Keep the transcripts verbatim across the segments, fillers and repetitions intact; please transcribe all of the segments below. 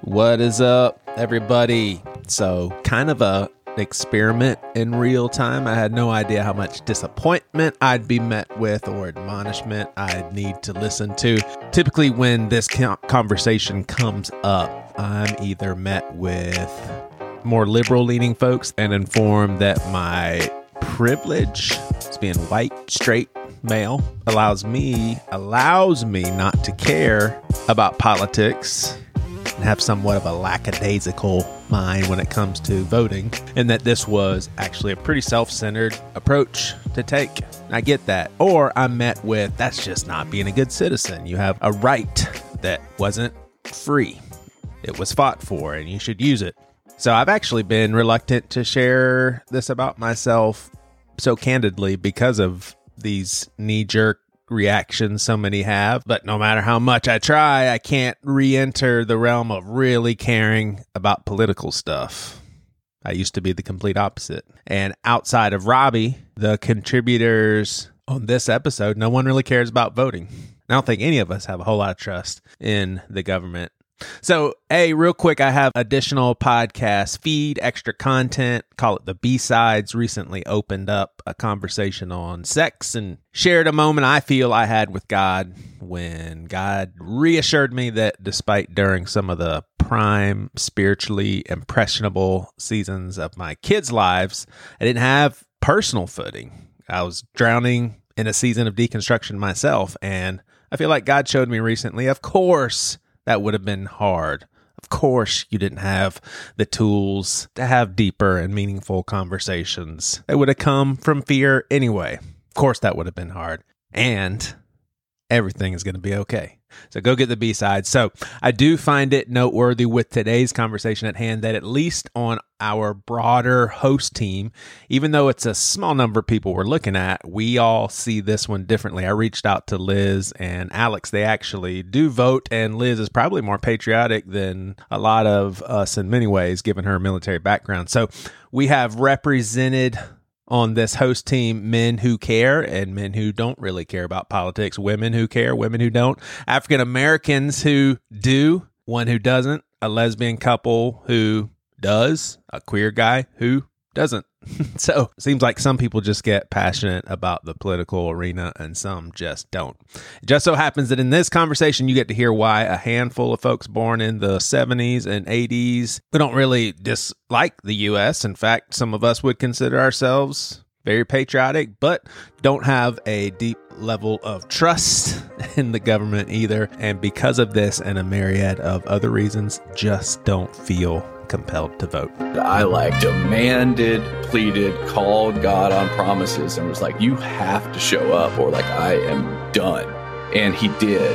What is up, everybody? So, kind of a experiment in real time. I had no idea how much disappointment I'd be met with or admonishment I'd need to listen to. Typically, when this conversation comes up, I'm either met with more liberal-leaning folks and informed that my privilege as being white, straight, male allows me allows me not to care about politics and have somewhat of a lackadaisical mind when it comes to voting, and that this was actually a pretty self-centered approach to take. I get that. Or I'm met with, that's just not being a good citizen. You have a right that wasn't free. It was fought for, and you should use it. So I've actually been reluctant to share this about myself so candidly because of these knee-jerk reactions so many have. But no matter how much I try, I can't re-enter the realm of really caring about political stuff. I used to be the complete opposite. And outside of Robbie, the contributors on this episode, no one really cares about voting. I don't think any of us have a whole lot of trust in the government. So, hey, real quick, I have additional podcast feed, extra content, call it the B-Sides. Recently opened up a conversation on sex and shared a moment I feel I had with God when God reassured me that despite during some of the prime, spiritually impressionable seasons of my kids' lives, I didn't have personal footing. I was drowning in a season of deconstruction myself, and I feel like God showed me recently, of course, that would have been hard. Of course, you didn't have the tools to have deeper and meaningful conversations. They would have come from fear anyway. Of course, that would have been hard. And everything is going to be okay. So go get the B-side. So I do find it noteworthy with today's conversation at hand that at least on our broader host team, even though it's a small number of people we're looking at, we all see this one differently. I reached out to Liz and Alex. They actually do vote, and Liz is probably more patriotic than a lot of us in many ways, given her military background. So we have represented on this host team men who care and men who don't really care about politics, women who care, women who don't, African Americans who do, one who doesn't, a lesbian couple who does, a queer guy who doesn't. So it seems like some people just get passionate about the political arena and some just don't. It just so happens that in this conversation, you get to hear why a handful of folks born in the seventies and eighties who don't really dislike the U S. In fact, some of us would consider ourselves very patriotic, but don't have a deep level of trust in the government either. And because of this and a myriad of other reasons, just don't feel compelled to vote. I like demanded, pleaded, called God on promises and was like, you have to show up or like I am done. And he did.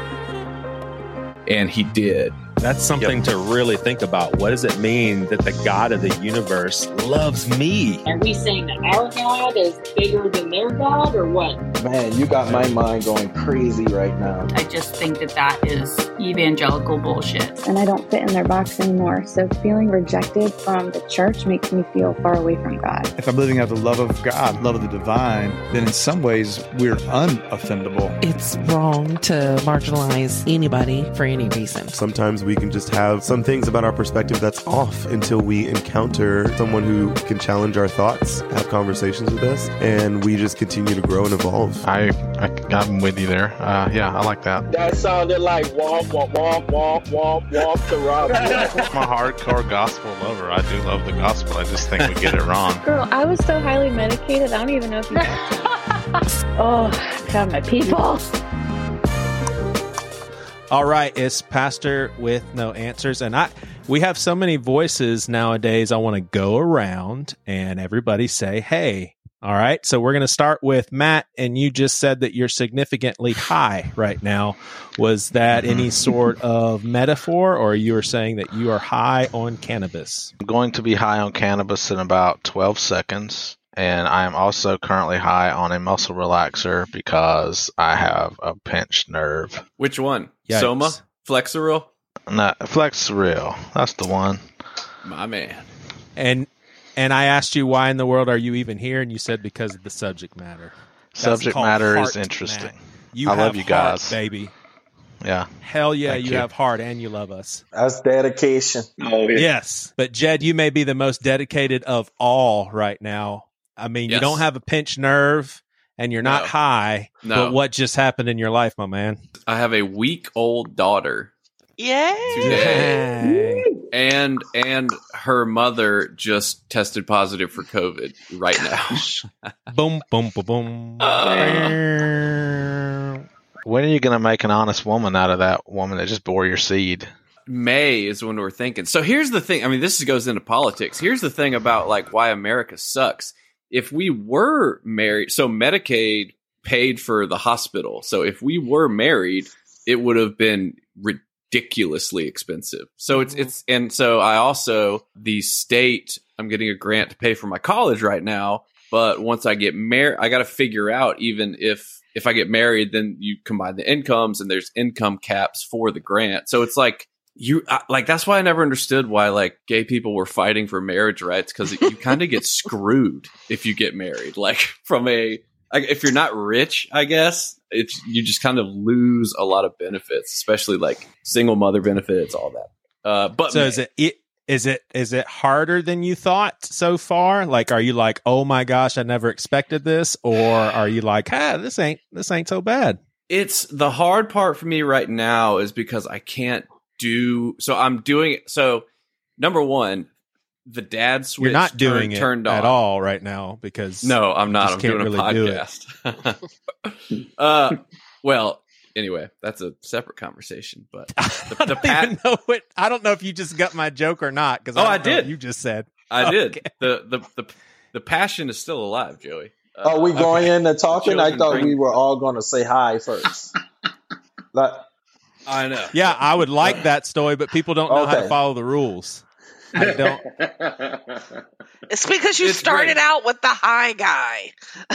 And he did. That's something yep. to really think about. What does it mean that the God of the universe loves me? Are we saying that our God is bigger than their God or what? Man, you got my mind going crazy right now. I just think that that is evangelical bullshit. And I don't fit in their box anymore. So feeling rejected from the church makes me feel far away from God. If I'm living out the love of God, love of the divine, then in some ways we're unoffendable. It's wrong to marginalize anybody for any reason. Sometimes we We can just have some things about our perspective that's off until we encounter someone who can challenge our thoughts, have conversations with us, and we just continue to grow and evolve. I, I I'm with you there. Uh, yeah, I like that. That sounded like womp, womp, womp, womp, womp, womp to Rob. I'm a hardcore gospel lover. I do love the gospel. I just think we get it wrong. Girl, I was so highly medicated, I don't even know if you got to. Oh, God, my people. All right, it's Pastor with No Answers, and I we have so many voices nowadays. I want to go around and everybody say, hey. All right, so we're going to start with Matt, and you just said that you're significantly high right now. Was that any sort of metaphor, or you were saying that you are high on cannabis? I'm going to be high on cannabis in about twelve seconds. And I am also currently high on a muscle relaxer because I have a pinched nerve. Which one? Yikes. Soma? Flexeril? No, Flexeril. That's the one. My man. And and I asked you, why in the world are you even here? And you said because of the subject matter. That's subject matter is heart, interesting. You I have love you heart, guys. baby. Yeah. Hell yeah, Thank you, you. have heart and you love us. That's dedication. Oh, yeah. Yes. But Jed, you may be the most dedicated of all right now. I mean, you Yes. don't have a pinched nerve and you're not No. high. No. But what just happened in your life, my man? I have a week old daughter Yay! today, and and her mother just tested positive for COVID right now. Boom, boom, boom, boom. When are you going to make an honest woman out of that woman that just bore your seed? May is when we're thinking. So here's the thing. I mean, this goes into politics. Here's the thing about like why America sucks. If we were married, so Medicaid paid for the hospital. So if we were married, it would have been ridiculously expensive. So it's it's and so I also the state. I'm getting a grant to pay for my college right now. But once I get married, I got to figure out even if if I get married, then you combine the incomes and there's income caps for the grant. So it's like. You I, like that's why I never understood why like gay people were fighting for marriage rights, because you kind of get screwed if you get married. Like from a like, if you're not rich, I guess it's you just kind of lose a lot of benefits, especially like single mother benefits, all that. Uh, but So is it, it is it is it harder than you thought so far? Like, are you like, oh my gosh, I never expected this, or are you like, ah, this ain't this ain't so bad? It's the hard part for me right now is because I can't. Do so I'm doing it. So number one, the dad switch You're not doing turned, it turned on at all right now because no, I'm not. you I'm just doing can't a really do podcast. uh, well, anyway, that's a separate conversation. But the, I the don't pat- even know what I don't know if you just got my joke or not because Oh, I, I don't know what did. you just said I Okay. did. The, the the the passion is still alive, Joey. Uh, Are we going okay. into talking? I Children thought bring- we were all going to say hi first. Like, I know. Yeah, I would like that story, but people don't know how to Okay. follow the rules. I don't. It's because you It's started great. out with the high guy.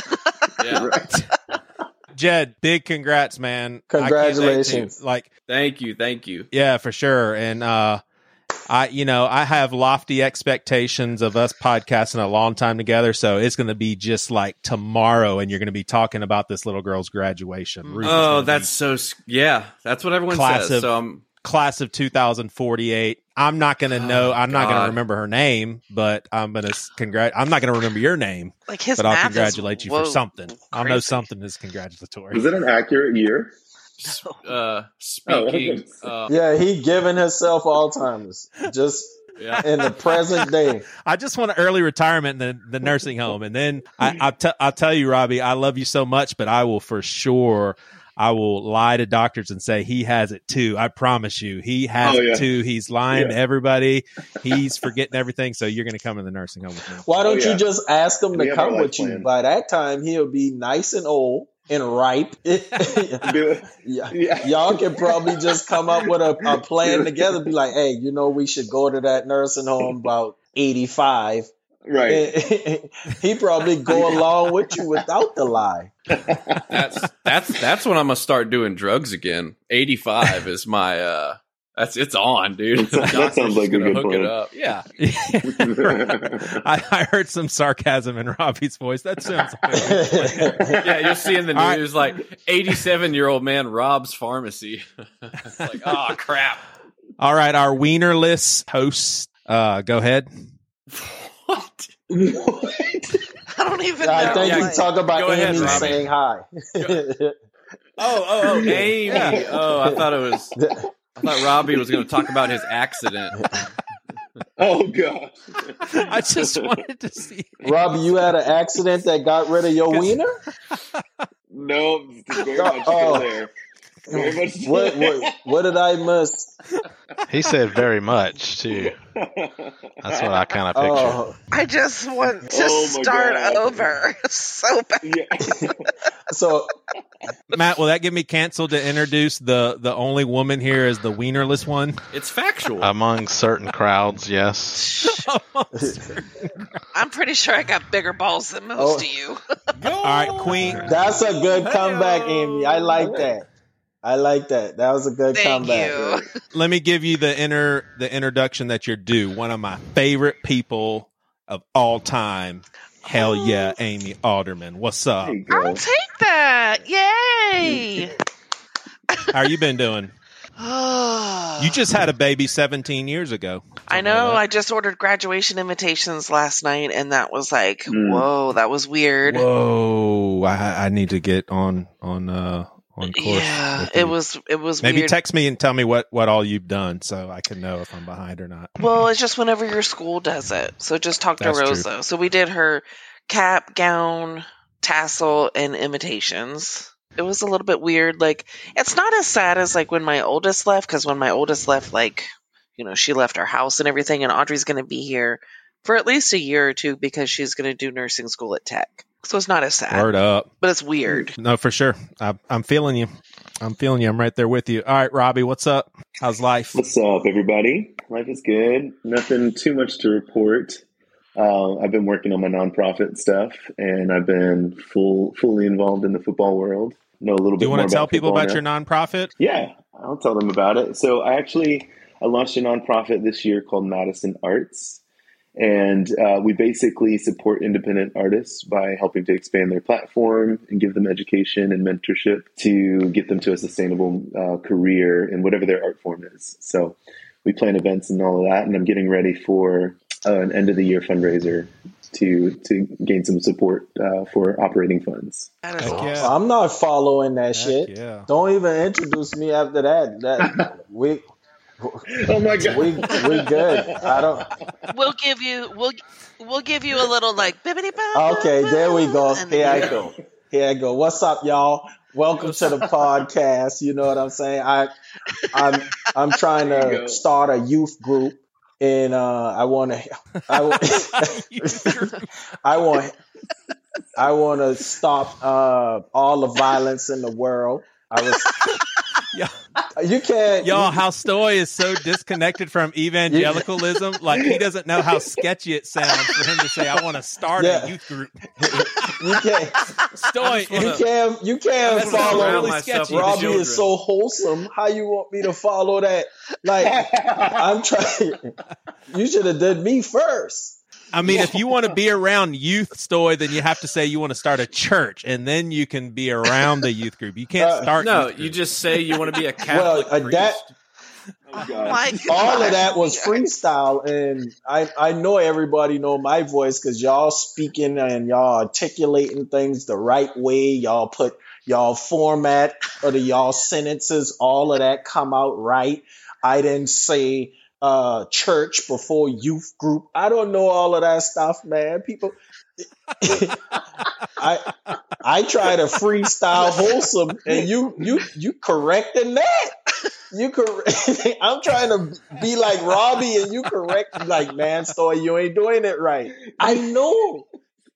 Yeah. Jed, big congrats, man! I can't wait to- Congratulations. Like, Thank you. Thank you. yeah, for sure. And uh, I, you know, I have lofty expectations of us podcasting a long time together. So it's going to be just like tomorrow, and you're going to be talking about this little girl's graduation. Ruth is Oh, gonna that's be so. s- Yeah, that's what everyone Class says. of- So I'm. class of two thousand forty-eight. I'm not going to know. Oh, I'm not going God. to remember her name, but I'm going to congrat. I'm not going to remember your name, Like his but I'll math is, congratulate you whoa, for something. I'll know crazy. something is congratulatory. Was it an accurate year? Uh, speaking. uh, yeah, he giving himself Alzheimer's just yeah. in the present day. I just want an early retirement in the, the nursing home. And then I, I t- I'll tell you, Robbie, I love you so much, but I will for sure, I will lie to doctors and say he has it too. I promise you, he has Oh, yeah. it too. He's lying Yeah. to everybody. He's forgetting everything. So you're going to come in the nursing home with me. Why don't Oh, yeah. you just ask him We to have our come life with you? plan. By that time, he'll be nice and old and ripe. Do it. Yeah. Yeah. Y'all can probably just come up with a, a plan together. Be like, hey, you know, we should go to that nursing home about eighty-five. Right. He probably go along with you without the lie. That's that's that's when I'm gonna start doing drugs again. eighty-five is my uh that's it's on, dude. That Doctor's sounds like just a gonna good hook it plan. up. Yeah. I, I heard some sarcasm in Robbie's voice. That sounds like a good plan. Yeah, you'll see in the All right. news like eighty-seven year old man robs pharmacy. It's like, oh crap. All right, our wienerless host, uh, go ahead. What? I don't even know. I think Yeah, you talk about go ahead, Amy Robbie. saying hi. Oh, oh, oh, Amy. Oh, I thought it was I thought Robbie was gonna talk about his accident. Oh gosh. I just wanted to see. Robbie, you had an accident that got rid of your wiener? No, it's very much Oh. still there. Very much still What, there. what, what did I miss? He said very much too. That's what I kind of pictured. Oh, I just want to Oh my start God. over so bad. Yeah. so Matt, will that get me canceled to introduce the the only woman here as the wienerless one? It's factual. Among certain crowds, yes. I'm pretty sure I got bigger balls than most Oh. of you. All right, Queen. that's a good comeback, Amy. I like that. I like that. That was a good Thank comeback. you. Let me give you the inner the introduction that you're due. One of my favorite people of all time. Hell yeah, Amy Alderman. What's up? There you go. I'll take that. Yay. How you been doing? You just had a baby seventeen years ago. I know. I just ordered graduation invitations last night, and that was like, mm. whoa, that was weird. Whoa, I, I need to get on on uh, on course. Yeah, it was it was maybe weird. Text me and tell me what, what all you've done so I can know if I'm behind or not. Well, it's just whenever your school does it. So just talk That's to Rosa. true. So we did her cap, gown, tassel, and invitations. It was a little bit weird. Like, it's not as sad as like when my oldest left, because when my oldest left, like, you know, she left our house and everything, and Audrey's going to be here for at least a year or two because she's going to do nursing school at Tech. So it's not as sad. Word up. But it's weird. No, for sure. I, I'm feeling you. I'm feeling you. I'm right there with you. All right, Robbie, what's up? How's life? What's up, everybody? Life is good. Nothing too much to report. Uh, I've been working on my nonprofit stuff, and I've been full, fully involved in the football world. Know a little Do bit you more want to tell about people about now. your nonprofit? Yeah, I'll tell them about it. So I actually I launched a nonprofit this year called Madison Arts, and uh, we basically support independent artists by helping to expand their platform and give them education and mentorship to get them to a sustainable uh, career in whatever their art form is. So we plan events and all of that, and I'm getting ready for uh, an end of the year fundraiser to to gain some support uh, for operating funds. Heck yeah. I'm not following that Heck shit. Yeah. Don't even introduce me after that. That we Oh my god. We we good. I don't We'll give you we'll we'll give you a little like bibbity bop. Okay, there we go. Here I go. Here I go. What's up, y'all? Welcome to the podcast. You know what I'm saying? I I'm I'm trying to start a youth group. And uh, I want to, I, I want, I want to stop uh, all the violence in the world. I was, yeah. You can't, y'all. You, how Stoy is so disconnected from evangelicalism, like he doesn't know how sketchy it sounds for him to say, "I want to start yeah. a youth group." You can't, Stoy. You can't, you can't follow. Really Robbie is so wholesome. How you want me to follow that? Like, I'm trying. You should have did me first. I mean, if you want to be around youth, Stoy, then you have to say you want to start a church, and then you can be around the youth group. You can't start. Uh, no, youth you just say you want to be a Catholic well, uh, priest. That, oh God. All of that was freestyle, and I, I know everybody know my voice because y'all speaking and y'all articulating things the right way. Y'all put y'all format of the y'all sentences. All of that come out right. I didn't say uh church before youth group. I don't know all of that stuff, man. People I I try to freestyle wholesome and you you you correcting that. You correct I'm trying to be like Robbie and you correct like, man, Stoy, you ain't doing it right. I know.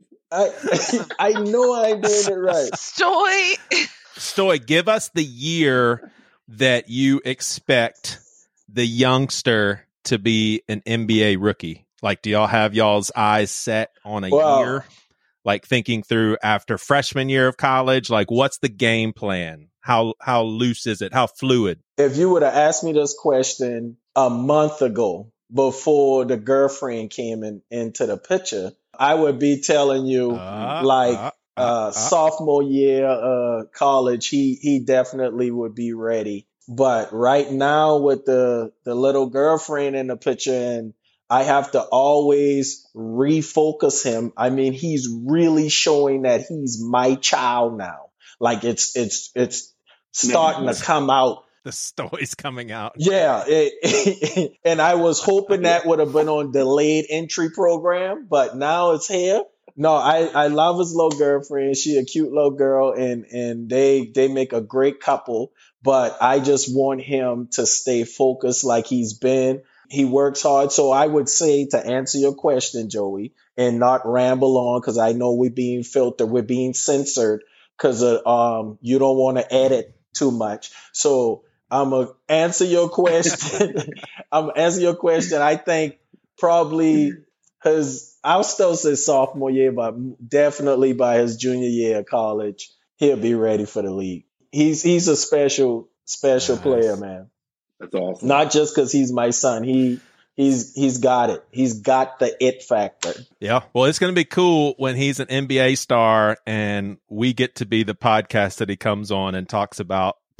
I I know I ain't doing it right. Stoy. Stoy, give us the year that you expect the youngster to be an N B A rookie. Like, do y'all have y'all's eyes set on a well, year? Like thinking through after freshman year of college, like what's the game plan? How how loose is it? How fluid? If you would have asked me this question a month ago before the girlfriend came in, into the picture, I would be telling you uh, like uh, uh, uh, sophomore year uh, college, he he definitely would be ready. But right now with the, the little girlfriend in the picture, and I have to always refocus him. I mean, he's really showing that he's my child now. Like it's it's it's starting no, to come out. The story's coming out. Yeah. It, it, and I was hoping that would have been on delayed entry program, but now it's here. No, I, I love his little girlfriend. She a cute little girl, and, and they they make a great couple. But I just want him to stay focused like he's been. He works hard. So I would say, to answer your question, Joey, and not ramble on, because I know we're being filtered, we're being censored, because um you don't want to edit too much. So I'm going to answer your question. I'm going to answer your question. I think probably his, I'll still say sophomore year, but definitely by his junior year of college, he'll be ready for the league. He's he's a special, special nice. player, man. That's awesome. Not just because he's my son. He he's he's got it. He's got the it factor. Yeah. Well, it's going to be cool when he's an N B A star and we get to be the podcast that he comes on and talks about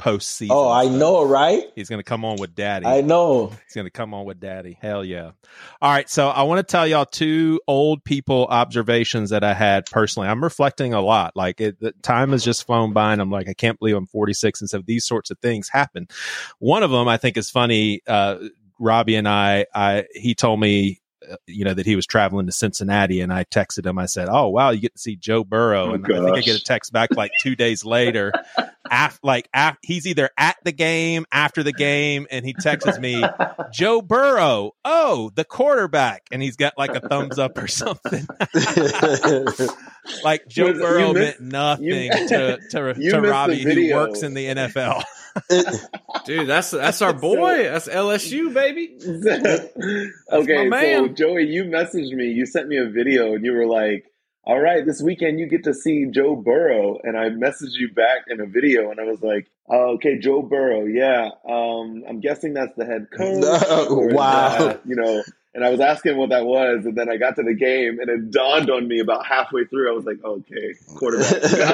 postseason. Oh, I stuff. know, right? He's going to come on with Daddy. I know. He's going to come on with Daddy. Hell yeah. All right. So I want to tell y'all two old people observations that I had personally. I'm reflecting a lot. Like it, the time has just flown by and I'm like, I can't believe I'm forty-six. And so these sorts of things happen. One of them I think is funny. Uh, Robbie and I, I, he told me, uh, you know, that he was traveling to Cincinnati and I texted him. I said, oh, wow, you get to see Joe Burrow. Oh, and I think I gosh. get a text back like two days later. Af- like af- he's either at the game, after the game, and he texts me, Joe Burrow, oh, the quarterback. And he's got like a thumbs up or something. Like Joe You Burrow missed- meant nothing you- to, to, you to missed the Robbie, who video. works in the N F L. Dude, that's that's our boy. That's L S U, baby. Okay, my so man. Joey, you messaged me. You sent me a video, and you were like, "All right, this weekend you get to see Joe Burrow." And I messaged you back in a video, and I was like, oh, "Okay, Joe Burrow, yeah. Um, I'm guessing that's the head coach." No, or is wow. that, you know. And I was asking what that was, and then I got to the game, and it dawned on me about halfway through. I was like, "Okay, quarterback, got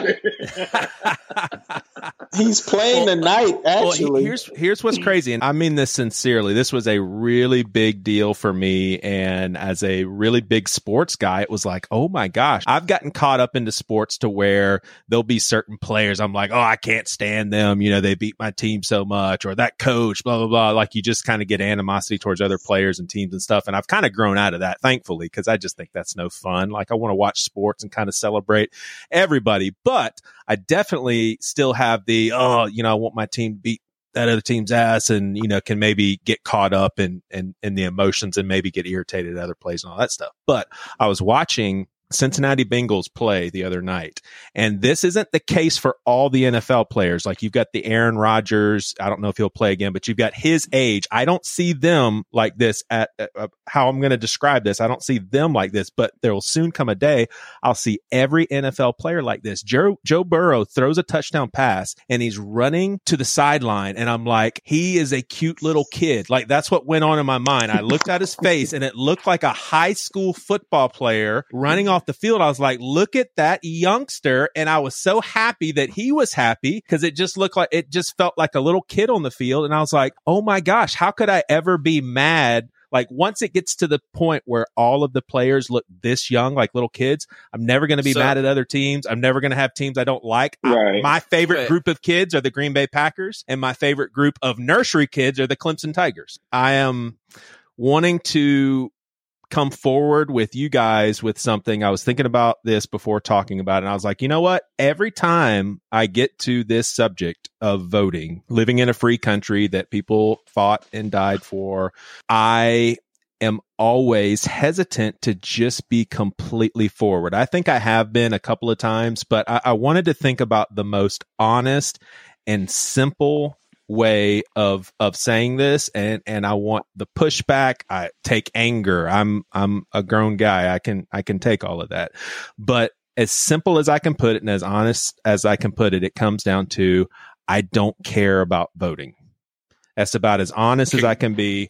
it." He's playing tonight, Well, actually. he- here's here's what's crazy, and I mean this sincerely. This was a really big deal for me, and as a really big sports guy, it was like, oh my gosh, I've gotten caught up into sports to where there'll be certain players I'm like, oh, I can't stand them. You know, they beat my team so much, or that coach, blah blah blah. Like you just kind of get animosity towards other players and teams and stuff. And I've kind of grown out of that, thankfully, because I just think that's no fun. Like I want to watch sports and kind of celebrate everybody, but I definitely still have the, oh, you know, I want my team to beat that other team's ass, and, you know, can maybe get caught up in, in, in the emotions and maybe get irritated at other plays and all that stuff. But I was watching Cincinnati Bengals play the other night, and this isn't the case for all the N F L players. Like you've got the Aaron Rodgers. I don't know if he'll play again, but you've got his age. I don't see them like this at uh, how I'm going to describe this. I don't see them like this, but there will soon come a day I'll see every N F L player like this. Joe, Joe Burrow throws a touchdown pass and he's running to the sideline. And I'm like, he is a cute little kid. Like that's what went on in my mind. I looked at his face and it looked like a high school football player running off the field. I was like, look at that youngster. And I was so happy that he was happy because it just looked like, it just felt like a little kid on the field. And I was like, oh my gosh, how could I ever be mad? Like once it gets to the point where all of the players look this young, like little kids, I'm never going to be So- mad at other teams. I'm never going to have teams I don't like. I- Right. my favorite Right. group of kids are the Green Bay Packers, and my favorite group of nursery kids are the Clemson Tigers. I am wanting to come forward with you guys with something. I was thinking about this before talking about it, and I was like, you know what? Every time I get to this subject of voting, living in a free country that people fought and died for, I am always hesitant to just be completely forward. I think I have been a couple of times, but I, I wanted to think about the most honest and simple way of of saying this, and and I want the pushback. I take anger. I'm I'm a grown guy. I can I can take all of that. But as simple as I can put it and as honest as I can put it, it comes down to I don't care about voting. That's about as honest as I can be.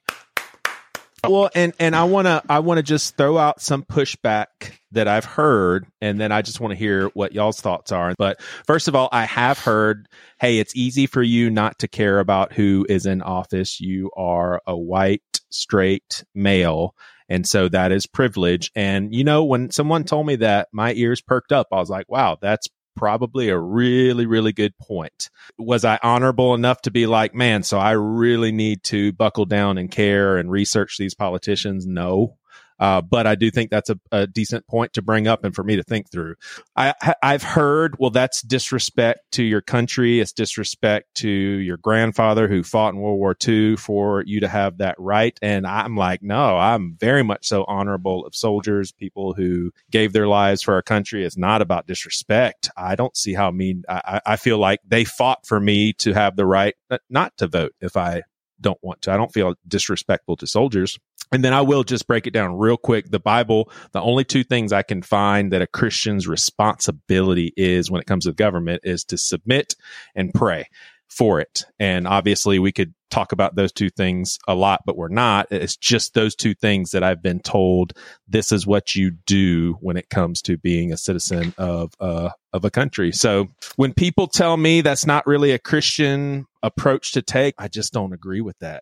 Well, and and I want to I want to just throw out some pushback that I've heard, and then I just want to hear what y'all's thoughts are. But first of all, I have heard, hey, it's easy for you not to care about who is in office. You are a white, straight male, and so that is privilege. And, you know, when someone told me that, my ears perked up. I was like, wow, that's probably a really, really good point. Was I honorable enough to be like, man, so I really need to buckle down and care and research these politicians? No. Uh, but I do think that's a, a decent point to bring up and for me to think through. I, I've heard, well, that's disrespect to your country. It's disrespect to your grandfather who fought in World War Two for you to have that right. And I'm like, no, I'm very much so honorable of soldiers, people who gave their lives for our country. It's not about disrespect. I don't see how mean, I, I feel like they fought for me to have the right not to vote if I don't want to. I don't feel disrespectful to soldiers. And then I will just break it down real quick. The Bible, the only two things I can find that a Christian's responsibility is when it comes to government is to submit and pray. for it. And obviously we could talk about those two things a lot, but we're not. It's just those two things that I've been told this is what you do when it comes to being a citizen of uh, of a country. So when people tell me that's not really a Christian approach to take, I just don't agree with that.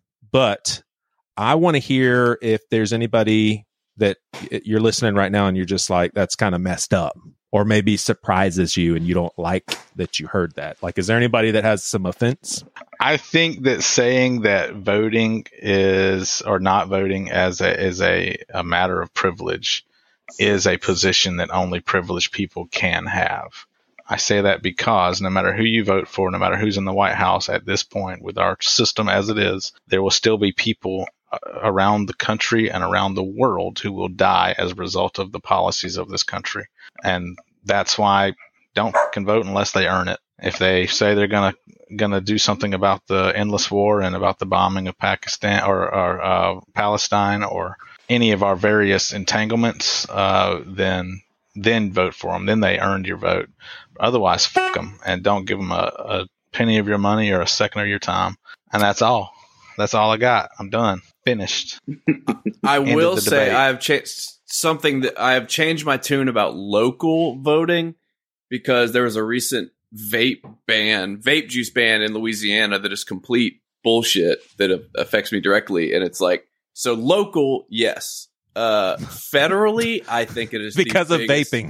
But I want to hear if there's anybody that you're listening right now and you're just like, that's kind of messed up, or maybe surprises you and you don't like that you heard that. Like, is there anybody that has some offense? I think that saying that voting is, or not voting as a, is a, a matter of privilege is a position that only privileged people can have. I say that because no matter who you vote for, no matter who's in the White House at this point with our system as it is, there will still be people around the country and around the world who will die as a result of the policies of this country. And that's why don't fucking vote unless they earn it. If they say they're gonna gonna do something about the endless war and about the bombing of Pakistan or, or uh, Palestine or any of our various entanglements, uh, then then vote for them. Then they earned your vote. Otherwise, fuck them and don't give them a, a penny of your money or a second of your time. And that's all. That's all I got. I'm done. Finished. I End will of the say debate. I have changed something that I have changed my tune about local voting because there was a recent vape ban, vape juice ban in Louisiana that is complete bullshit that affects me directly. And it's like, so local, yes. Uh, federally, I think it is because the of biggest. vaping.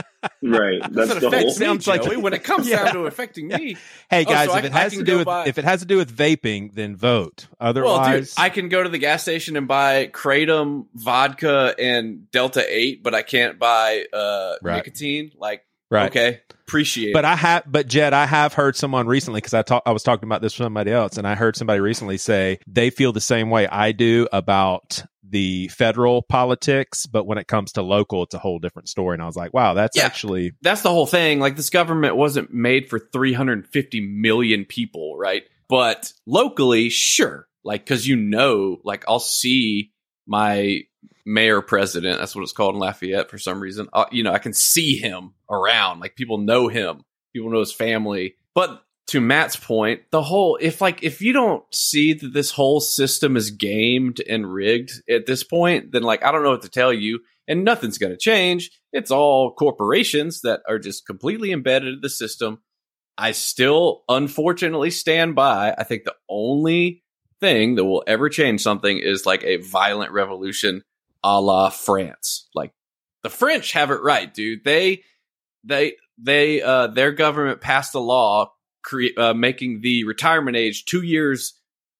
Right. That's That the whole affects me, Sounds like- Joey. When it comes Yeah. down to affecting me. Hey Oh, guys, so if I- it I has can to do go with buy- if it has to do with vaping, then vote. Otherwise, Well, dude, I can go to the gas station and buy Kratom vodka and Delta eight, but I can't buy uh, Right. nicotine. Like, Right. okay, appreciate But it. I have, but Jed, I have heard someone recently because I talk, I was talking about this with somebody else, and I heard somebody recently say they feel the same way I do about the federal politics, but when it comes to local, it's a whole different story. And I was like, wow, that's Yeah. actually That's the whole thing. Like, this government wasn't made for three hundred fifty million people, right? But locally, sure. Like, because you know, like, I'll see my mayor president, that's what it's called in Lafayette for some reason. Uh, you know, I can see him around. Like, people know him, people know his family. But to Matt's point, the whole, if like, if you don't see that this whole system is gamed and rigged at this point, then like, I don't know what to tell you, and nothing's going to change. It's all corporations that are just completely embedded in the system. I still, unfortunately, stand by. I think the only thing that will ever change something is like a violent revolution a la France. Like, the French have it right, dude. They, they, they, uh, their government passed a law cre- uh, making the retirement age two years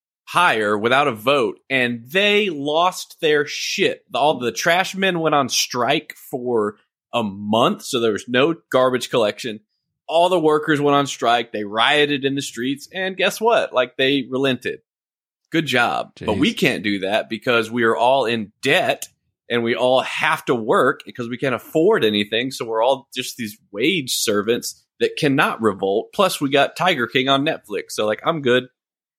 higher without a vote, and they lost their shit. All the trash men went on strike for a month, so there was no garbage collection. All the workers went on strike. They rioted in the streets, and guess what? Like, they relented. Good job. Jeez. But we can't do that because we are all in debt and we all have to work because we can't afford anything. So we're all just these wage servants that cannot revolt. Plus, we got Tiger King on Netflix. So, like, I'm good.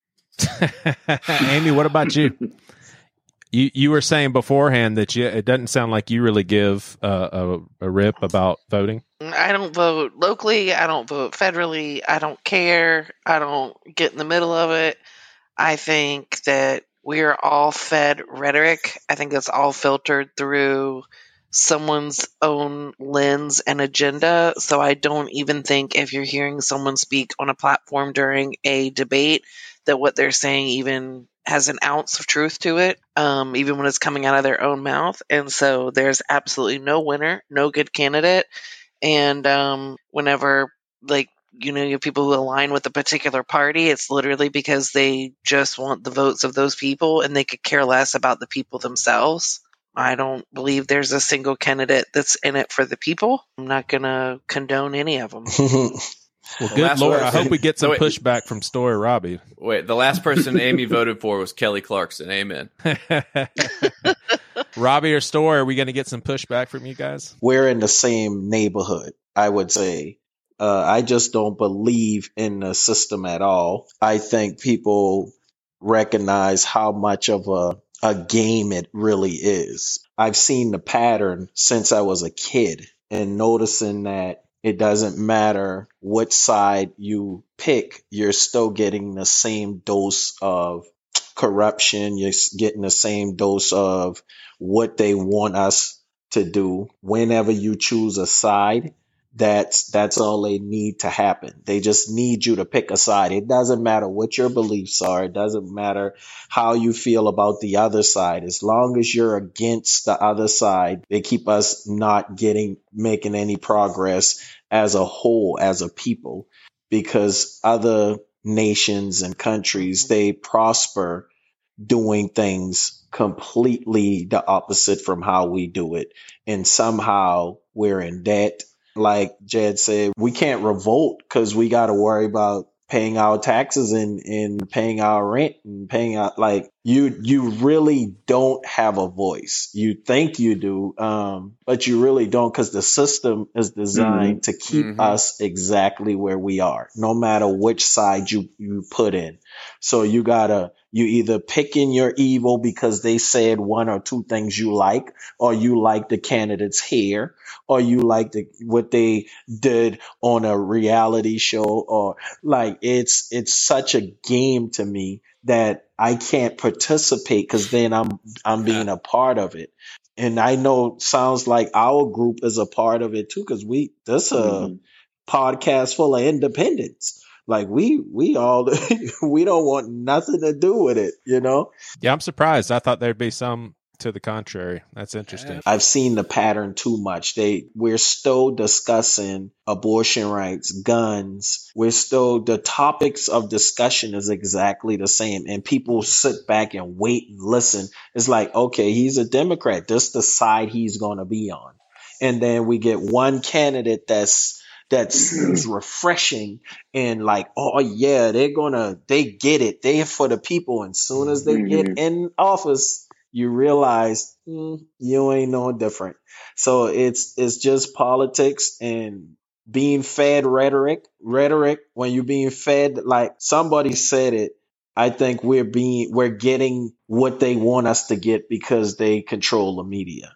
Amy, what about you? You you were saying beforehand that you, it doesn't sound like you really give uh, a, a rip about voting. I don't vote locally. I don't vote federally. I don't care. I don't get in the middle of it. I think that we are all fed rhetoric. I think that's all filtered through someone's own lens and agenda. So I don't even think if you're hearing someone speak on a platform during a debate that what they're saying even has an ounce of truth to it, um, even when it's coming out of their own mouth. And so there's absolutely no winner, no good candidate. And um, whenever, like, you know, you have people who align with a particular party, it's literally because they just want the votes of those people and they could care less about the people themselves. I don't believe there's a single candidate that's in it for the people. I'm not going to condone any of them. Well, good Lord, I hope we get some wait. pushback from Story Robbie. Wait, the last person Amy voted for was Kelly Clarkson. Amen. Robbie or Story, are we going to get some pushback from you guys? We're in the same neighborhood, I would say. Uh, I just don't believe in the system at all. I think people recognize how much of a, a game it really is. I've seen the pattern since I was a kid and noticing that It doesn't matter what side you pick, you're still getting the same dose of corruption. You're getting the same dose of what they want us to do. Whenever you choose a side, that's that's all they need to happen. They just need you to pick a side. It doesn't matter what your beliefs are. It doesn't matter how you feel about the other side. As long as you're against the other side, they keep us not getting making any progress as a whole, as a people, because other nations and countries, they prosper doing things completely the opposite from how we do it. And somehow we're in debt. Like Jed said, we can't revolt because we got to worry about paying our taxes and, and paying our rent and paying out. Like you, you really don't have a voice. You think you do, um, but you really don't, because the system is designed mm-hmm. to keep mm-hmm. us exactly where we are, no matter which side you, you put in. So you gotta, you either pick in your evil because they said one or two things you like, or you like the candidate's hair, or you like the, what they did on a reality show, or like it's it's such a game to me that I can't participate because then I'm I'm being a part of it. And I know it sounds like our group is a part of it too, because we this a mm-hmm. podcast full of independents. Like we, we all, we don't want nothing to do with it, you know? Yeah, I'm surprised. I thought there'd be some to the contrary. That's interesting. I've seen the pattern too much. They, we're still discussing abortion rights, guns. We're still, the topics of discussion is exactly the same. And people sit back and wait and listen. It's like, okay, he's a Democrat. This is the side he's going to be on. And then we get one candidate that's, that's refreshing and like, oh yeah, they're gonna, they get it. They're for the people. And soon as they get in office, you realize mm, you ain't no different. So it's, it's just politics and being fed rhetoric, rhetoric when you're being fed, like somebody said it. I think we're being, we're getting what they want us to get because they control the media.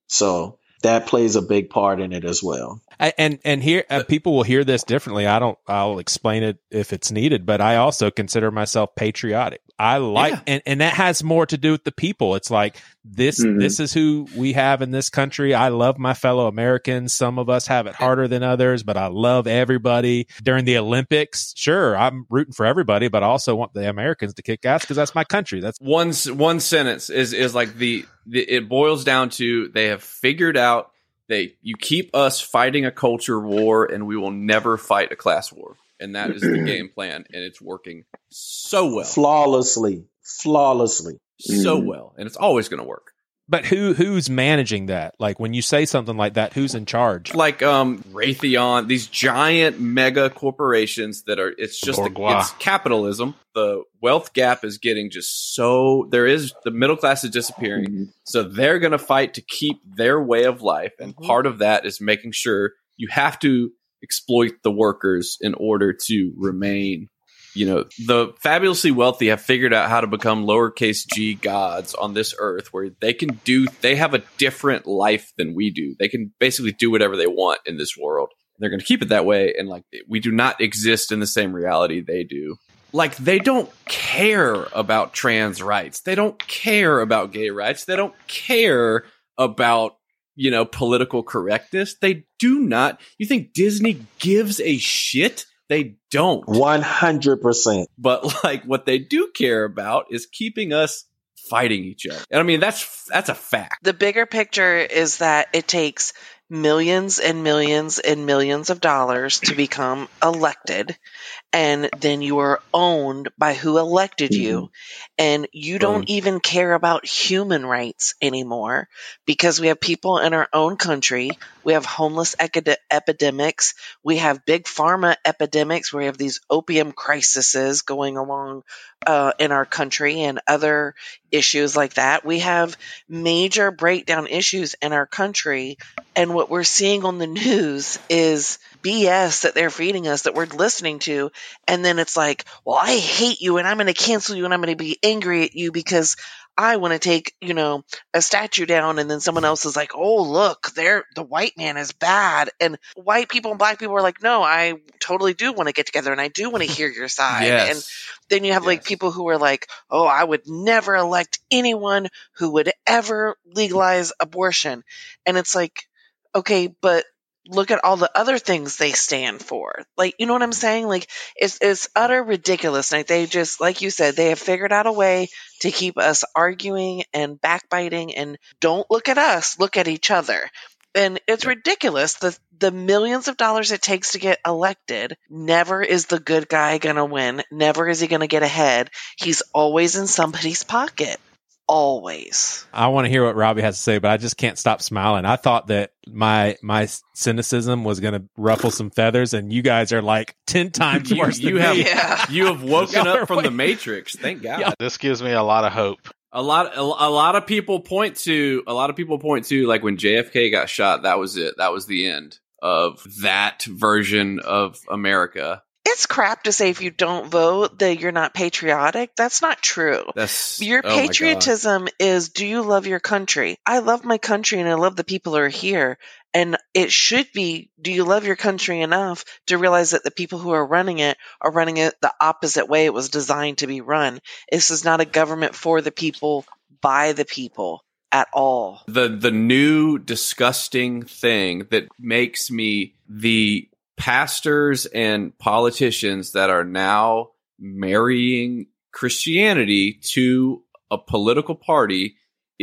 So that plays a big part in it as well. And and here uh, people will hear this differently. I don't. I'll explain it if it's needed. But I also consider myself patriotic. I like, yeah. and and that has more to do with the people. It's like this. Mm-hmm. This is who we have in this country. I love my fellow Americans. Some of us have it harder than others, but I love everybody. During the Olympics, sure, I'm rooting for everybody, but I also want the Americans to kick ass because that's my country. That's one one sentence is is like the, the it boils down to they have figured out. They, you keep us fighting a culture war, and we will never fight a class war. And that is the game plan, and it's working so well, flawlessly, flawlessly, so well, and it's always going to work. But who who's managing that? Like when you say something like that, who's in charge? Like um, Raytheon, these giant mega corporations that are. It's just the, it's capitalism. The wealth gap is getting just so. There is the middle class is disappearing, mm-hmm. so they're going to fight to keep their way of life, and mm-hmm. part of that is making sure you have to exploit the workers in order to remain. You know, the fabulously wealthy have figured out how to become lowercase g gods on this earth where they can do, they have a different life than we do. They can basically do whatever they want in this world. They're going to keep it that way. And like, we do not exist in the same reality they do. Like, they don't care about trans rights. They don't care about gay rights. They don't care about, you know, political correctness. They do not. You think Disney gives a shit? They don't. one hundred percent. But like what they do care about is keeping us fighting each other. And I mean, that's that's a fact. The bigger picture is that it takes millions and millions and millions of dollars to become elected, and then you are owned by who elected mm-hmm. you, and you don't mm. even care about human rights anymore because we have people in our own country. We have homeless ecid- epidemics. We have big pharma epidemics where we have these opium crises going along uh, in our country and other issues like that. We have major breakdown issues in our country, and what we're seeing on the news is B S that they're feeding us that we're listening to. And then it's like, well, I hate you and I'm going to cancel you and I'm going to be angry at you because I want to take, you know, a statue down, and then someone else is like, oh, look, they're, the white man is bad. And white people and black people are like, no, I totally do want to get together and I do want to hear your side. Yes. And then you have yes. like people who are like, oh, I would never elect anyone who would ever legalize abortion. And it's like, okay, but look at all the other things they stand for. Like, you know what I'm saying? Like, it's it's utter ridiculous. Like, they just, like you said, they have figured out a way to keep us arguing and backbiting, and don't look at us, look at each other. And it's yeah. ridiculous. The the millions of dollars it takes to get elected, never is the good guy going to win. Never is he going to get ahead. He's always in somebody's pocket. Always. I want to hear what Robbie has to say, but I just can't stop smiling. I thought that my my cynicism was going to ruffle some feathers, and you guys are like ten times you, worse you than have, me. Yeah. You have woken up from the Matrix. Thank God. Yeah, this gives me a lot of hope. A lot, a, a lot of people point to, a lot of people point to, like when J F K got shot. That was it. That was the end of that version of America. It's crap to say if you don't vote that you're not patriotic. That's not true. That's your oh patriotism is, do you love your country? I love my country and I love the people who are here. And it should be, do you love your country enough to realize that the people who are running it are running it the opposite way it was designed to be run? This is not a government for the people, by the people at all. The the new disgusting thing that makes me the pastors and politicians that are now marrying Christianity to a political party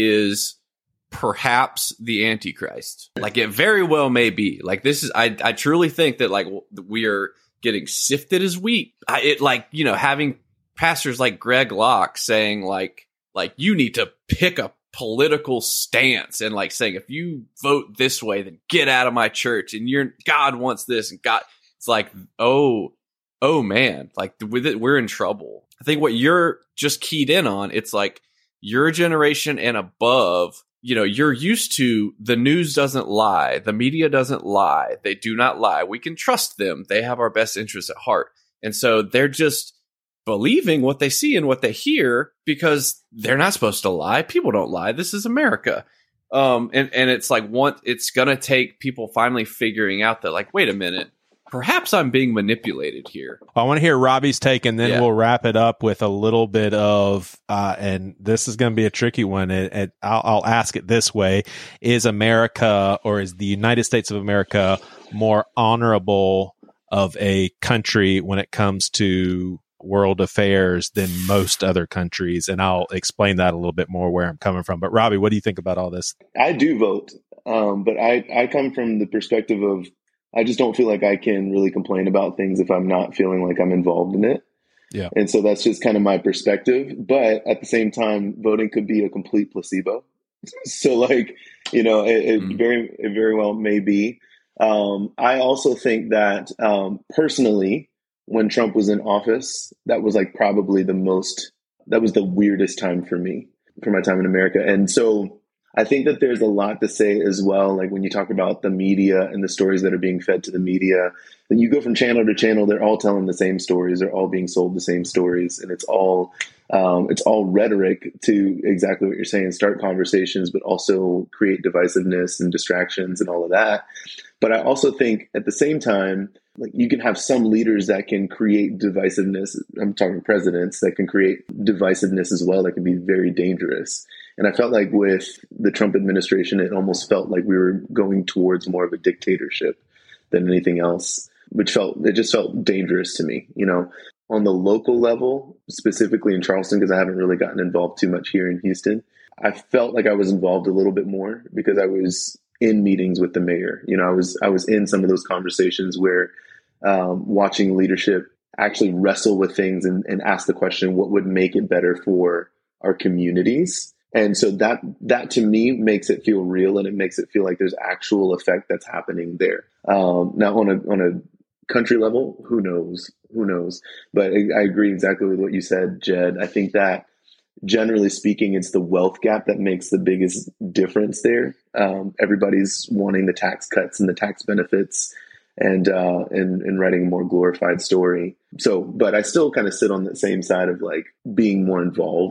is perhaps the Antichrist. Like, it very well may be. Like, this is, I, I truly think that, like, we are getting sifted as wheat. I, it, like, you know, having pastors like Greg Locke saying, like, like, you need to pick a political stance, and like saying, if you vote this way, then get out of my church, and you're, God wants this, and God, it's like, oh, oh man, like with it, we're in trouble. I think what you're just keyed in on, it's like your generation and above, you know, you're used to the news doesn't lie, the media doesn't lie, they do not lie, we can trust them, they have our best interests at heart, and so they're just believing what they see and what they hear because they're not supposed to lie. People don't lie. This is America. Um, and, and it's like, one, it's going to take people finally figuring out that, like, wait a minute, perhaps I'm being manipulated here. I want to hear Robbie's take, and then Yeah. we'll wrap it up with a little bit of, uh, and this is going to be a tricky one. And, and I'll, I'll ask it this way. Is America, or is the United States of America more honorable of a country when it comes to world affairs than most other countries? And I'll explain that a little bit more where I'm coming from. But Robbie, what do you think about all this? I do vote, um, but I, I come from the perspective of, I just don't feel like I can really complain about things if I'm not feeling like I'm involved in it. Yeah. And so that's just kind of my perspective. But at the same time, voting could be a complete placebo. So, like, you know, it, it mm. very, it very well may be. Um, I also think that um, personally, when Trump was in office, that was like probably the most, that was the weirdest time for me, for my time in America. And so I think that there's a lot to say as well. Like, when you talk about the media and the stories that are being fed to the media, then you go from channel to channel, they're all telling the same stories. They're all being sold the same stories. And it's all, um, it's all rhetoric to exactly what you're saying, start conversations, but also create divisiveness and distractions and all of that. But I also think at the same time, like, you can have some leaders that can create divisiveness. I'm talking presidents that can create divisiveness as well. That can be very dangerous. And I felt like with the Trump administration, it almost felt like we were going towards more of a dictatorship than anything else, which felt, it just felt dangerous to me, you know, on the local level, specifically in Charleston, because I haven't really gotten involved too much here in Houston. I felt like I was involved a little bit more because I was in meetings with the mayor. You know, I was, I was in some of those conversations where um, watching leadership actually wrestle with things and, and ask the question, what would make it better for our communities? And so that, that to me makes it feel real, and it makes it feel like there's actual effect that's happening there. Um, now on a, on a country level, who knows, who knows, but I, I agree exactly with what you said, Jed. I think that generally speaking, it's the wealth gap that makes the biggest difference there. Um, everybody's wanting the tax cuts and the tax benefits, and, uh, and, and writing a more glorified story. So, but I still kind of sit on the same side of like being more involved.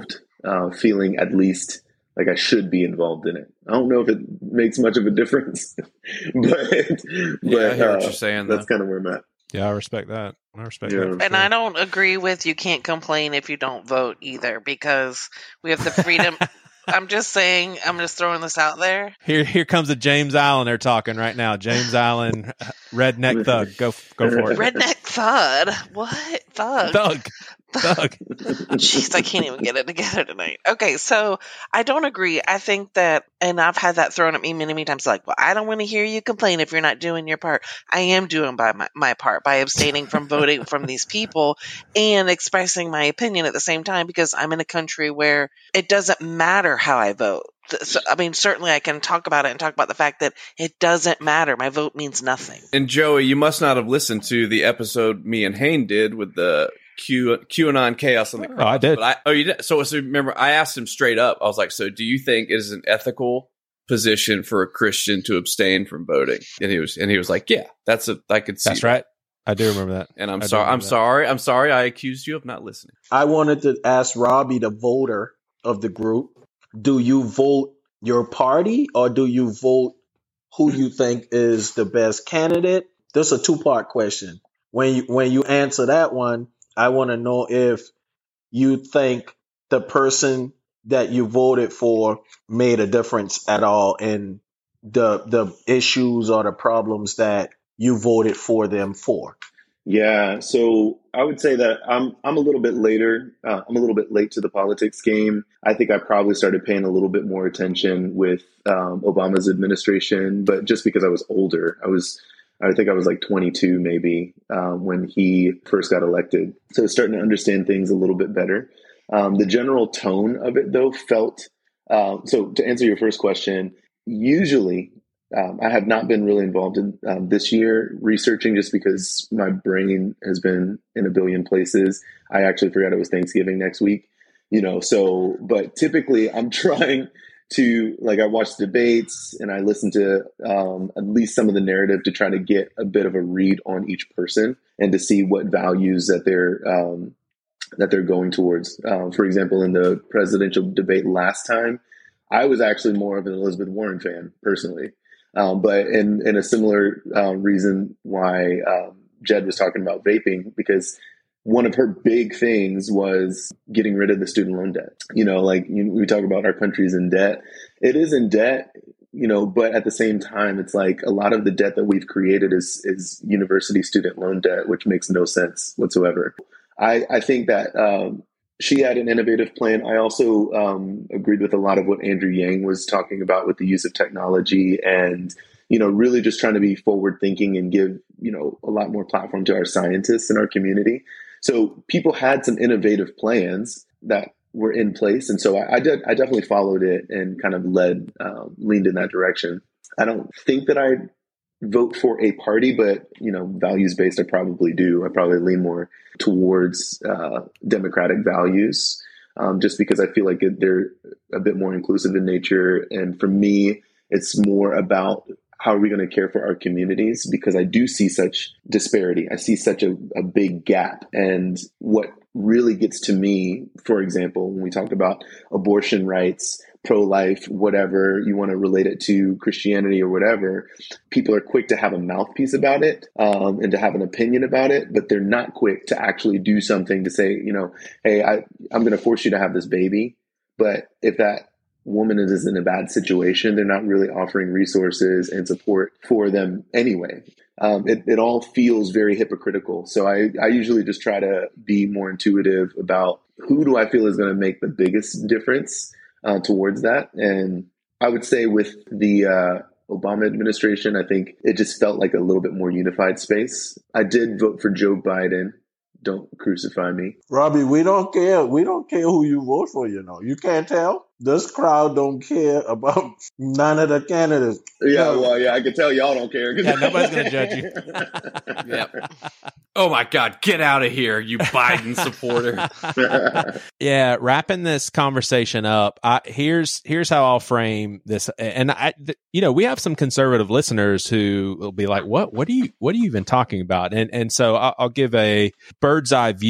uh, feeling at least like I should be involved in it. I don't know if it makes much of a difference, but, but yeah, I hear uh, what you're saying. That's though. kind of where I'm at. Yeah, I respect that. I respect Yeah. that. for And sure. I don't agree with you can't complain if you don't vote either, because we have the freedom. I'm just saying, I'm just throwing this out there. Here, here comes a James Allen. They're talking right now. James Allen, redneck thug. Go, go for it. Redneck thud. What? Thug. Thug. Thug. Jeez, I can't even get it together tonight. Okay, so I don't agree. I think that, and I've had that thrown at me many, many times, like, well, I don't want to hear you complain if you're not doing your part. I am doing by my, my part by abstaining from voting from these people and expressing my opinion at the same time, because I'm in a country where it doesn't matter how I vote. So, I mean, certainly I can talk about it and talk about the fact that it doesn't matter. My vote means nothing. And Joey, you must not have listened to the episode me and Hayne did with the Q QAnon chaos on the cross. Oh, I did. But I, oh, you did. So, so remember, I asked him straight up. I was like, "So, do you think it is an ethical position for a Christian to abstain from voting?" And he was, and he was like, "Yeah, that's a. I could see. That's that." right. I do remember that. And I'm I do sorry. I'm remember that. sorry. I'm sorry. I accused you of not listening. I wanted to ask Robbie, the voter of the group, do you vote your party or do you vote who you think is the best candidate? This is a two-part question. When you, when you answer that one, I want to know if you think the person that you voted for made a difference at all in the the issues or the problems that you voted for them for. Yeah, so I would say that I'm I'm a little bit later. Uh, I'm a little bit late to the politics game. I think I probably started paying a little bit more attention with um, Obama's administration, but just because I was older, I was. I think I was like twenty-two maybe um, when he first got elected. So starting to understand things a little bit better. Um, the general tone of it, though, felt uh, so to answer your first question, usually um, I have not been really involved in um, this year researching just because my brain has been in a billion places. I actually forgot it was Thanksgiving next week, you know, so but typically I'm trying to like I watch debates and I listen to um, at least some of the narrative to try to get a bit of a read on each person and to see what values that they're um, that they're going towards. Um, for example, in the presidential debate last time, I was actually more of an Elizabeth Warren fan personally, um, but in in a similar uh, reason why um, Jed was talking about vaping, because one of her big things was getting rid of the student loan debt. You know, like you, we talk about our country's in debt. It is in debt, you know, but at the same time, it's like a lot of the debt that we've created is is university student loan debt, which makes no sense whatsoever. I, I think that um, she had an innovative plan. I also um, agreed with a lot of what Andrew Yang was talking about with the use of technology and, you know, really just trying to be forward thinking and give, you know, a lot more platform to our scientists in our community. So people had some innovative plans that were in place. And so I, I did, I definitely followed it and kind of led, um, leaned in that direction. I don't think that I vote for a party, but, you know, values based, I probably do. I probably lean more towards uh, democratic values um, just because I feel like it, they're a bit more inclusive in nature. And for me, it's more about how are we going to care for our communities? Because I do see such disparity. I see such a, a big gap. And what really gets to me, for example, when we talk about abortion rights, pro-life, whatever you want to relate it to, Christianity or whatever, people are quick to have a mouthpiece about it um, and to have an opinion about it, but they're not quick to actually do something to say, you know, hey, I, I'm going to force you to have this baby. But if that woman is in a bad situation, they're not really offering resources and support for them anyway. Um, it, it all feels very hypocritical. So I, I usually just try to be more intuitive about who do I feel is going to make the biggest difference uh, towards that. And I would say with the uh, Obama administration, I think it just felt like a little bit more unified space. I did vote for Joe Biden. Don't crucify me. Robbie, we don't care. We don't care who you vote for, you know. You can't tell. This crowd don't care about none of the candidates. Yeah, well, yeah, I can tell y'all don't care. Yeah, nobody's going to judge you. Yep. Oh, my God. Get out of here, you Biden supporter. Yeah, wrapping this conversation up, I, here's here's how I'll frame this. And, I, th- you know, we have some conservative listeners who will be like, what What are you What are you even talking about? And, and so I'll, I'll give a bird's eye view.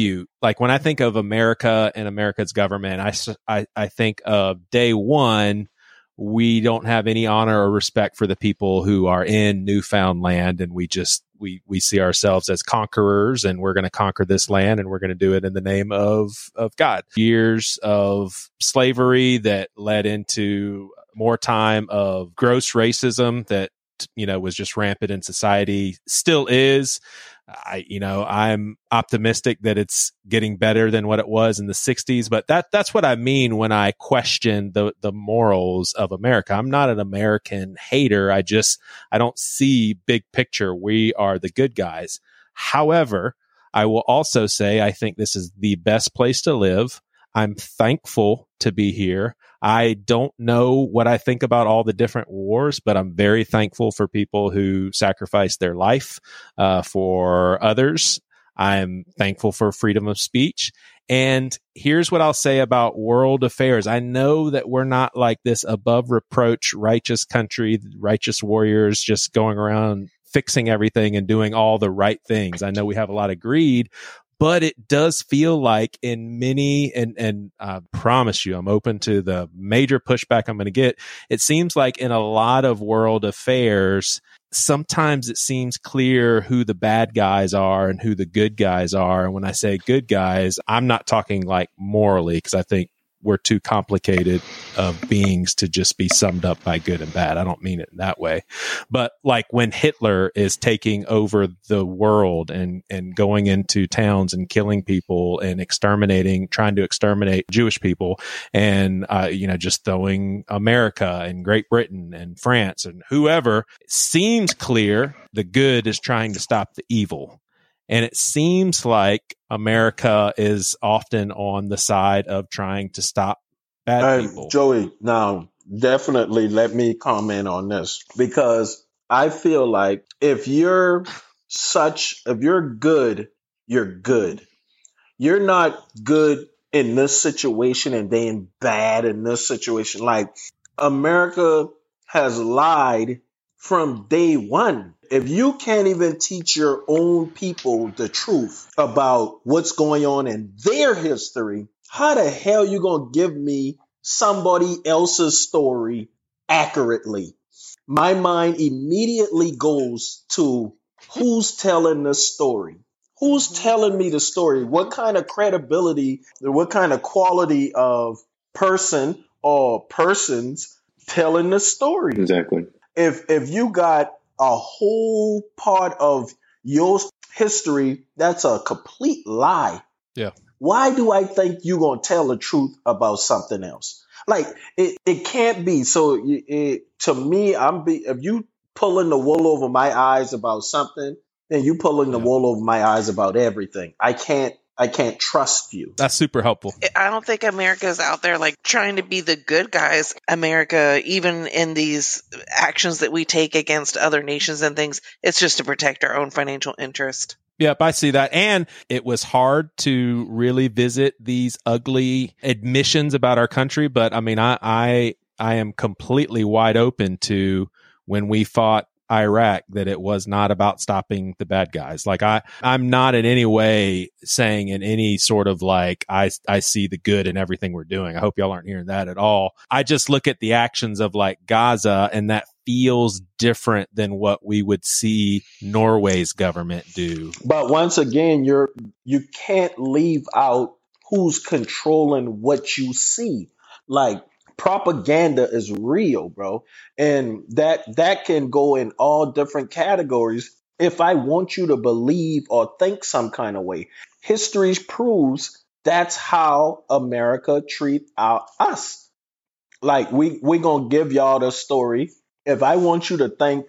like when I think of America and America's government, I, I, I think of day one, we don't have any honor or respect for the people who are in newfound land. And we just, we, we see ourselves as conquerors, and we're going to conquer this land, and we're going to do it in the name of, of God. Years of slavery that led into more time of gross racism that, you know, was just rampant in society, still is. I, you know, I'm optimistic that it's getting better than what it was in the sixties, but that, that's what I mean when I question the, the morals of America. I'm not an American hater. I just, I don't see big picture. We are the good guys. However, I will also say, I think this is the best place to live. I'm thankful to be here. I don't know what I think about all the different wars, but I'm very thankful for people who sacrifice their life uh, for others. I'm thankful for freedom of speech. And here's what I'll say about world affairs. I know that we're not like this above reproach, righteous country, righteous warriors just going around fixing everything and doing all the right things. I know we have a lot of greed, but it does feel like in many, and, and I promise you, I'm open to the major pushback I'm going to get. It seems like in a lot of world affairs, sometimes it seems clear who the bad guys are and who the good guys are. And when I say good guys, I'm not talking like morally, because I think we're too complicated of beings to just be summed up by good and bad. I don't mean it in that way. But like when Hitler is taking over the world and, and going into towns and killing people and exterminating, trying to exterminate Jewish people, and, uh, you know, just throwing America and Great Britain and France and whoever, it seems clear the good is trying to stop the evil. And it seems like America is often on the side of trying to stop bad Uh, people. Joey, now definitely let me comment on this, because I feel like if you're such, if you're good, you're good. You're not good in this situation and then bad in this situation. Like, America has lied from day one. If you can't even teach your own people the truth about what's going on in their history, how the hell you gonna give me somebody else's story accurately? My mind immediately goes to who's telling the story. Who's telling me the story? What kind of credibility, what kind of quality of person or persons telling the story? Exactly. If if you got a whole part of your history that's a complete lie, Yeah. why do I think you're going to tell the truth about something else? Like, it, it can't be. So it, it, to me, I'm be, if you pulling the wool over my eyes about something, then you pulling the wool over my eyes about everything. I can't I can't trust you. That's super helpful. I don't think America is out there like trying to be the good guys. America, even in these actions that we take against other nations and things, it's just to protect our own financial interest. Yep, I see that. And it was hard to really visit these ugly admissions about our country. But I mean, I I, I am completely wide open to when we fought Iraq, that it was not about stopping the bad guys. Like I, I'm not in any way saying in any sort of like, I, I see the good in everything we're doing. I hope y'all aren't hearing that at all. I just look at the actions of like Gaza, and that feels different than what we would see Norway's government do. But once again, you're you can't leave out who's controlling what you see. Like, propaganda is real, bro. And that that can go in all different categories. If I want you to believe or think some kind of way, history proves that's how America treat our, us. Like, we we gonna give y'all the story. If I want you to think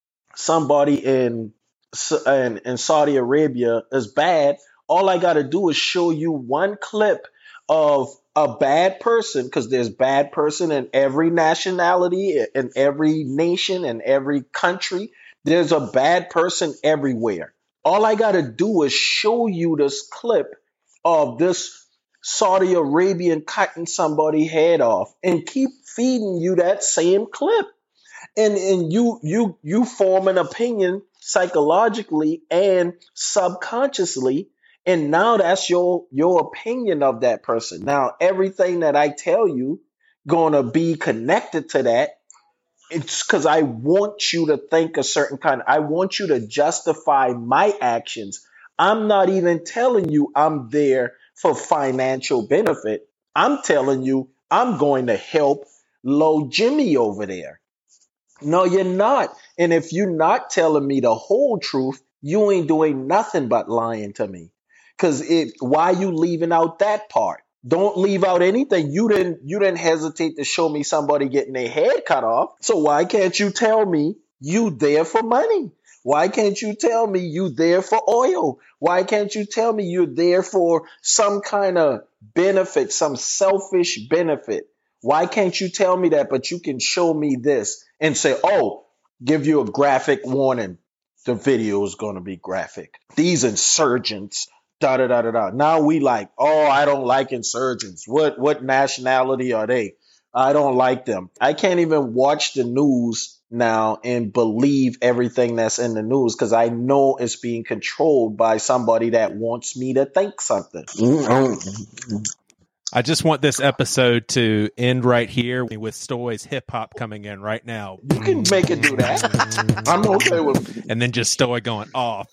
somebody in in, in Saudi Arabia is bad, all I gotta do is show you one clip of a bad person, because there's bad person in every nationality, in every nation, in every country. There's a bad person everywhere. All I got to do is show you this clip of this Saudi Arabian cutting somebody head off, and keep feeding you that same clip. And and you you you form an opinion psychologically and subconsciously, And now that's your your opinion of that person. Now everything that I tell you gonna be connected to that. It's because I want you to think a certain kind. I want you to justify my actions. I'm not even telling you I'm there for financial benefit. I'm telling you I'm going to help Lo Jimmy over there. No, you're not. And if you're not telling me the whole truth, you ain't doing nothing but lying to me. Because it, why you leaving out that part? Don't leave out anything. You didn't you didn't hesitate to show me somebody getting their head cut off. So why can't you tell me you there for money? Why can't you tell me you there for oil? Why can't you tell me you're there for some kind of benefit, some selfish benefit? Why can't you tell me that, but you can show me this and say, oh, give you a graphic warning. The video is going to be graphic. These insurgents, da da da da da. Now we like, oh, I don't like insurgents. What what nationality are they? I don't like them. I can't even watch the news now and believe everything that's in the news because I know it's being controlled by somebody that wants me to think something. I just want this episode to end right here with Stoy's hip hop coming in right now. You can make it do that. I'm okay with it. And then just Stoy going off.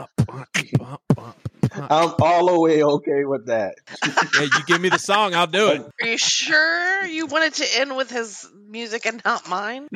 I'm all the way okay with that. Yeah, you give me the song, I'll do it. Are you sure you wanted to end with his music and not mine?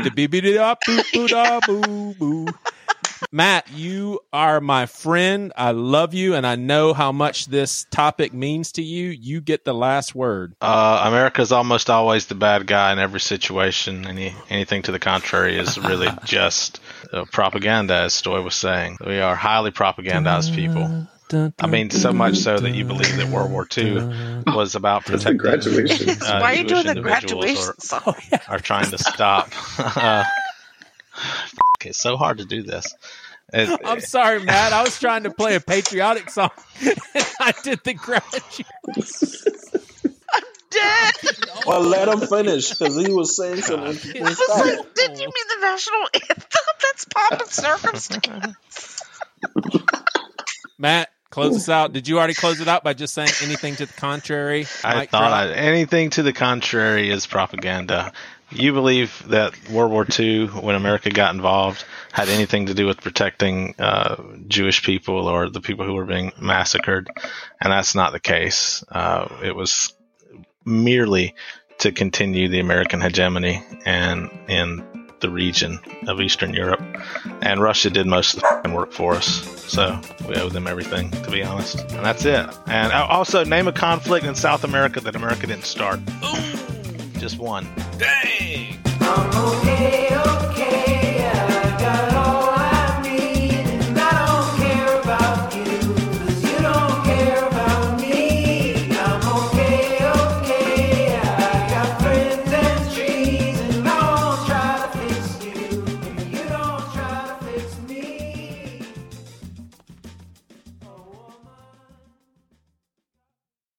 Matt, you are my friend. I love you, and I know how much this topic means to you. You get the last word. Uh, America's almost always the bad guy in every situation. Any anything to the contrary is really just uh, propaganda, as Stoy was saying. We are highly propagandized people. I mean, so much so that you believe that World War Two was about protecting graduation. Uh, Why are you Jewish doing the graduation individuals song? or, are trying to stop. uh, it's so hard to do this. It, I'm sorry, Matt. I was trying to play a patriotic song. And I did the graduation. Dead. Well, let him finish because he was saying some interesting stuff. Did you mean the national anthem? That's pomp and circumstance. Matt, close us out. Did you already close it out by just saying anything to the contrary? I Mike thought drop? I, anything to the contrary is propaganda. You believe that World War Two, when America got involved, had anything to do with protecting uh, Jewish people or the people who were being massacred, and that's not the case. Uh, it was merely to continue the American hegemony and in the region of Eastern Europe, and Russia did most of the f***ing work for us, so we owe them everything, to be honest. And that's it. And also, name a conflict in South America that America didn't start. Just one. Dang! Okay, okay.